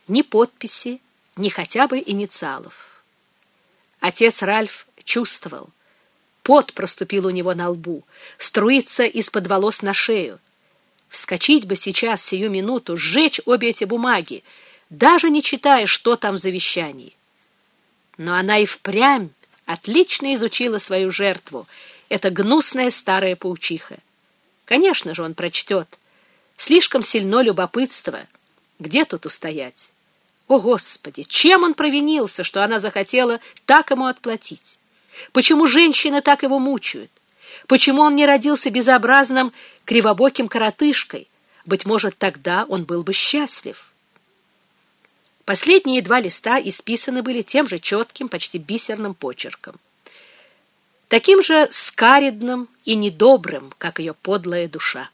ни подписи, ни хотя бы инициалов. Отец Ральф чувствовал. Пот проступил у него на лбу, струится из-под волос на шею. Вскочить бы сейчас, сию минуту, сжечь обе эти бумаги, даже не читая, что там в завещании. Но она и впрямь отлично изучила свою жертву, эта гнусная старая паучиха. Конечно же, он прочтет. Слишком сильно любопытство. Где тут устоять? О, Господи, чем он провинился, что она захотела так ему отплатить? Почему женщины так его мучают? Почему он не родился безобразным кривобоким коротышкой? Быть может, тогда он был бы счастлив. Последние 2 листа исписаны были тем же четким, почти бисерным почерком. Таким же скаридным и недобрым, как ее подлая душа.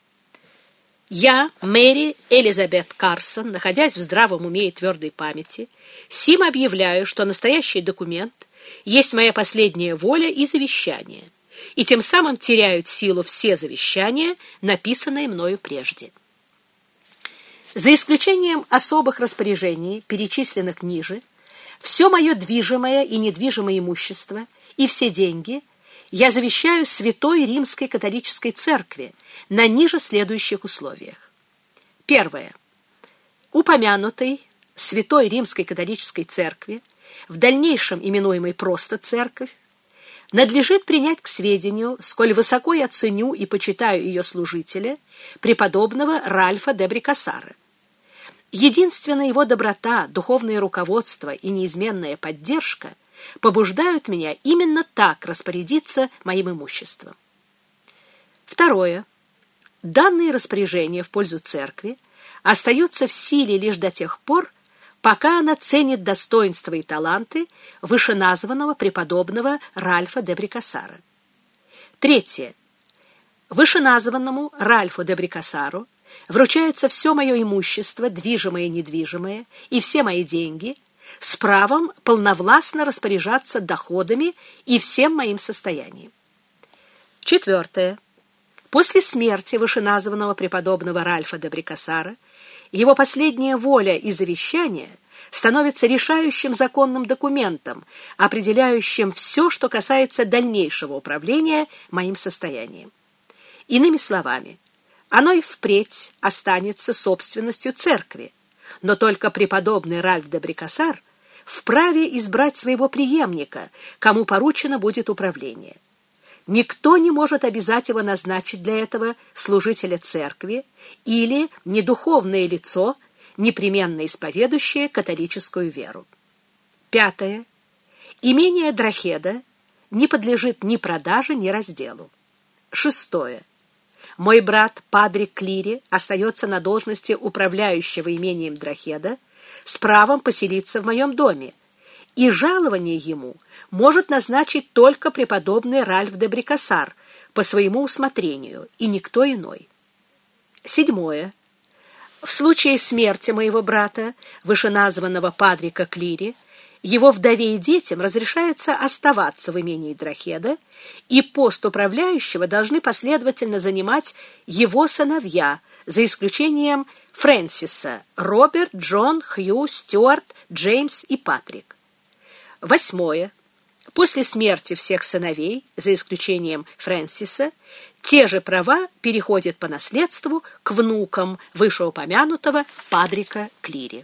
Я, Мэри Элизабет Карсон, находясь в здравом уме и твердой памяти, сим объявляю, что настоящий документ есть моя последняя воля и завещание, и тем самым теряют силу все завещания, написанные мною прежде. За исключением особых распоряжений, перечисленных ниже, все мое движимое и недвижимое имущество и все деньги я завещаю Святой Римской католической церкви на ниже следующих условиях. Первое. Упомянутой Святой Римской католической церкви, в дальнейшем именуемой просто церковь, надлежит принять к сведению, сколь высоко я ценю и почитаю ее служителя, преподобного Ральфа де Брикассара. Единственная его доброта, духовное руководство и неизменная поддержка побуждают меня именно так распорядиться моим имуществом. Второе. Данные распоряжения в пользу церкви остаются в силе лишь до тех пор, пока она ценит достоинства и таланты вышеназванного преподобного Ральфа де Брикассара. Третье. Вышеназванному Ральфу де Брикассару вручается все мое имущество, движимое и недвижимое, и все мои деньги, с правом полновластно распоряжаться доходами и всем моим состоянием. Четвертое. После смерти вышеназванного преподобного Ральфа де Брикассара его последняя воля и завещание становятся решающим законным документом, определяющим все, что касается дальнейшего управления моим состоянием. Иными словами, оно и впредь останется собственностью церкви, но только преподобный Ральф де Брикассар вправе избрать своего преемника, кому поручено будет управление. Никто не может обязать его назначить для этого служителя церкви или недуховное лицо, непременно исповедующее католическую веру. Пятое. Имение Драхеда не подлежит ни продаже, ни разделу. Шестое. Мой брат Падре Клири остается на должности управляющего имением Драхеда с правом поселиться в моем доме, и жалование ему может назначить только преподобный Ральф де Брикассар по своему усмотрению, и никто иной. Седьмое. В случае смерти моего брата, вышеназванного Падрика Клири, его вдове и детям разрешается оставаться в имении Драхеда, и пост управляющего должны последовательно занимать его сыновья, за исключением Фрэнсиса, Роберт, Джон, Хью, Стюарт, Джеймс и Патрик. Восьмое. После смерти всех сыновей, за исключением Фрэнсиса, те же права переходят по наследству к внукам вышеупомянутого Падрика Клири.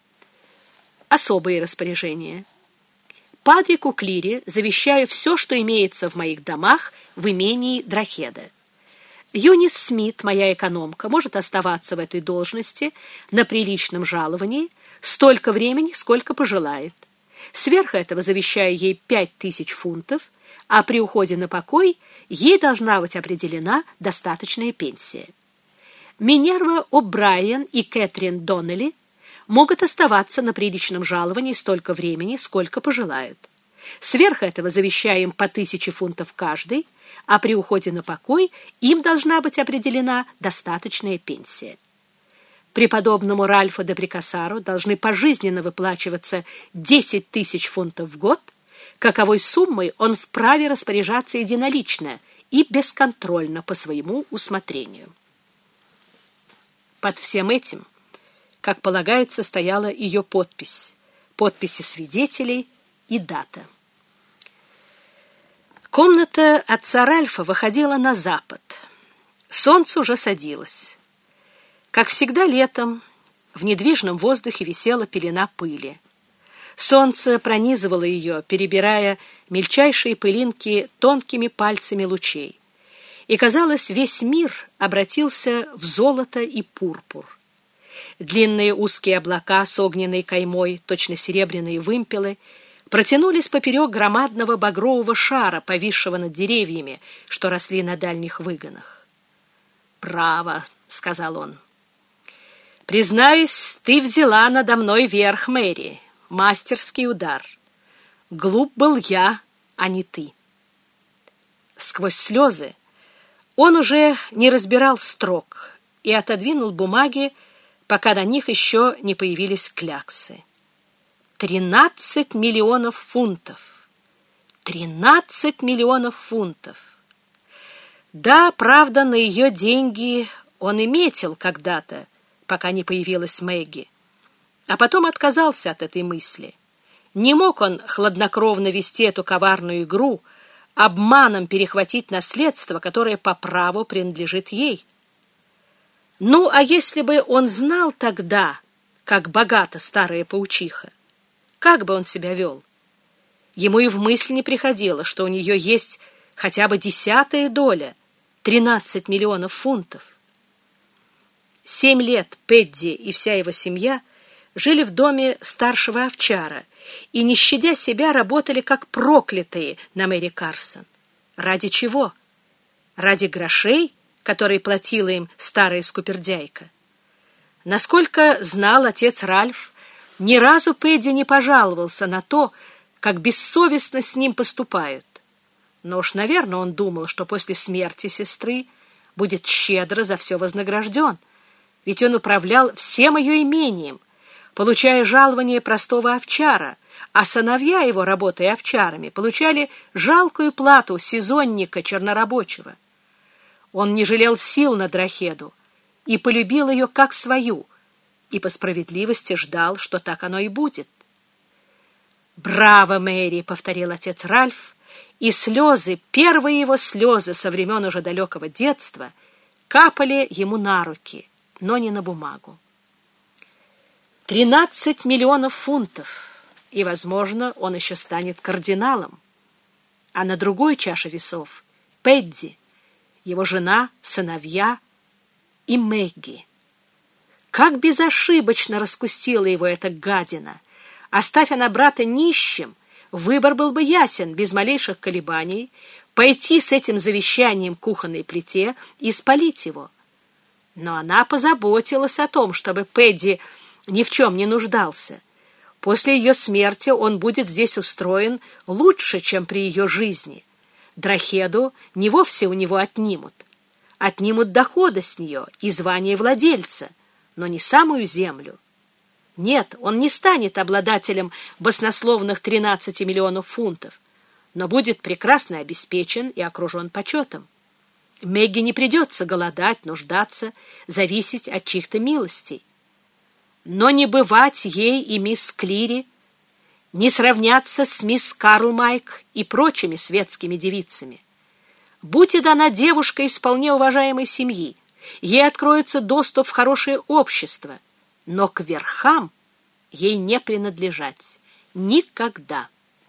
Особые распоряжения. Падрику Клири завещаю все, что имеется в моих домах в имении Драхеда. Юнис Смит, моя экономка, может оставаться в этой должности на приличном жаловании столько времени, сколько пожелает. Сверх этого завещаю ей 5000 фунтов, а при уходе на покой ей должна быть определена достаточная пенсия. Минерва О'Брайен и Кэтрин Доннелли могут оставаться на приличном жаловании столько времени, сколько пожелают. Сверх этого завещаю им по 1000 фунтов каждый, а при уходе на покой им должна быть определена достаточная пенсия. Преподобному Ральфу де Брикассару должны пожизненно выплачиваться 10 000 фунтов в год, каковой суммой он вправе распоряжаться единолично и бесконтрольно по своему усмотрению. Под всем этим как полагается, стояла ее подпись, подписи свидетелей и дата. Комната отца Ральфа выходила на запад. Солнце уже садилось. Как всегда летом в недвижном воздухе висела пелена пыли. Солнце пронизывало ее, перебирая мельчайшие пылинки тонкими пальцами лучей. И, казалось, весь мир обратился в золото и пурпур. Длинные узкие облака с огненной каймой, точно серебряные вымпелы, протянулись поперек громадного багрового шара, повисшего над деревьями, что росли на дальних выгонах. «Право», — сказал он. «Признаюсь, ты взяла надо мной верх, Мэри. Мастерский удар. Глуп был я, а не ты». Сквозь слезы он уже не разбирал строк и отодвинул бумаги, пока на них еще не появились кляксы. 13 миллионов фунтов. 13 миллионов фунтов. Да, правда, на ее деньги он и метил когда-то, пока не появилась Мэгги. А потом отказался от этой мысли. Не мог он хладнокровно вести эту коварную игру, обманом перехватить наследство, которое по праву принадлежит ей. Ну, а если бы он знал тогда, как богата старая паучиха, как бы он себя вел? Ему и в мысль не приходило, что у нее есть хотя бы 10-я доля, 13 миллионов фунтов. 7 лет Пэдди и вся его семья жили в доме старшего овчара и, не щадя себя, работали как проклятые на Мэри Карсон. Ради чего? Ради грошей, которые платила им старая скупердяйка? Насколько знал отец Ральф, ни разу Пэдди не пожаловался на то, как бессовестно с ним поступают. Но уж, наверное, он думал, что после смерти сестры будет щедро за все вознагражден, ведь он управлял всем ее имением, получая жалование простого овчара, а сыновья его, работая овчарами, получали жалкую плату сезонника чернорабочего. Он не жалел сил на Драхеду и полюбил ее как свою, и по справедливости ждал, что так оно и будет. «Браво, Мэри!» — повторил отец Ральф, и слезы, первые его слезы со времен уже далекого детства, капали ему на руки, но не на бумагу. 13 миллионов фунтов, и, возможно, он еще станет кардиналом. А на другой чаше весов — Пэдди, его жена, сыновья и Мэгги. Как безошибочно раскустила его эта гадина! Оставь она брата нищим, выбор был бы ясен, без малейших колебаний, пойти с этим завещанием к кухонной плите и спалить его. Но она позаботилась о том, чтобы Пэдди ни в чем не нуждался. После ее смерти он будет здесь устроен лучше, чем при ее жизни. Драхеду не вовсе у него отнимут. Отнимут доходы с нее и звание владельца, но не самую землю. Нет, он не станет обладателем баснословных 13 миллионов фунтов, но будет прекрасно обеспечен и окружен почетом. Мэгги не придется голодать, нуждаться, зависеть от чьих-то милостей. Но не бывать ей и мисс Клири, не сравняться с мисс Карлмайк и прочими светскими девицами. Будь и дана девушка из вполне уважаемой семьи, ей откроется доступ в хорошее общество, но к верхам ей не принадлежать. Никогда.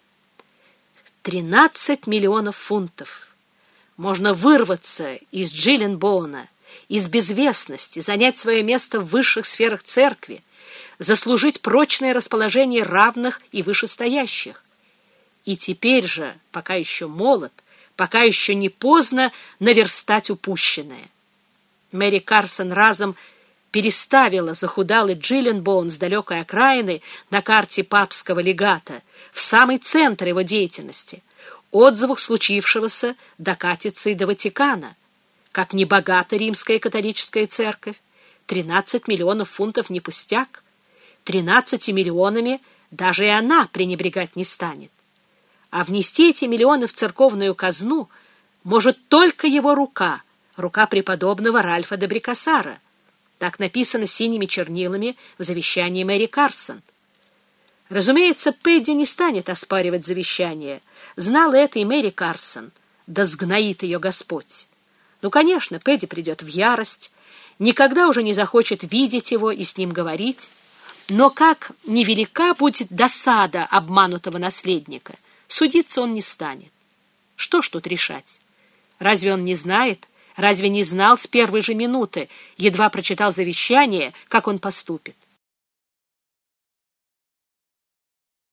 13 миллионов фунтов. Можно вырваться из Джилленбоуна, из безвестности, занять свое место в высших сферах церкви, заслужить прочное расположение равных и вышестоящих. И теперь же, пока еще молод, пока еще не поздно наверстать упущенное. Мэри Карсон разом переставила захудалый Джилленбоун с далекой окраины на карте папского легата в самый центр его деятельности. Отзвук случившегося докатится и до Ватикана. Как небогата римская католическая церковь, 13 миллионов фунтов не пустяк. 13 миллионами даже и она пренебрегать не станет. А внести эти миллионы в церковную казну может только его рука преподобного Ральфа де Брикассара. Так написано синими чернилами в завещании Мэри Карсон. Разумеется, Пэдди не станет оспаривать завещание. Знала это и Мэри Карсон. Да сгноит ее Господь. Ну, конечно, Пэдди придет в ярость, никогда уже не захочет видеть его и с ним говорить. Но как невелика будет досада обманутого наследника, судиться он не станет. Что ж тут решать? Разве он не знает? Разве не знал с первой же минуты, едва прочитал завещание, как он поступит?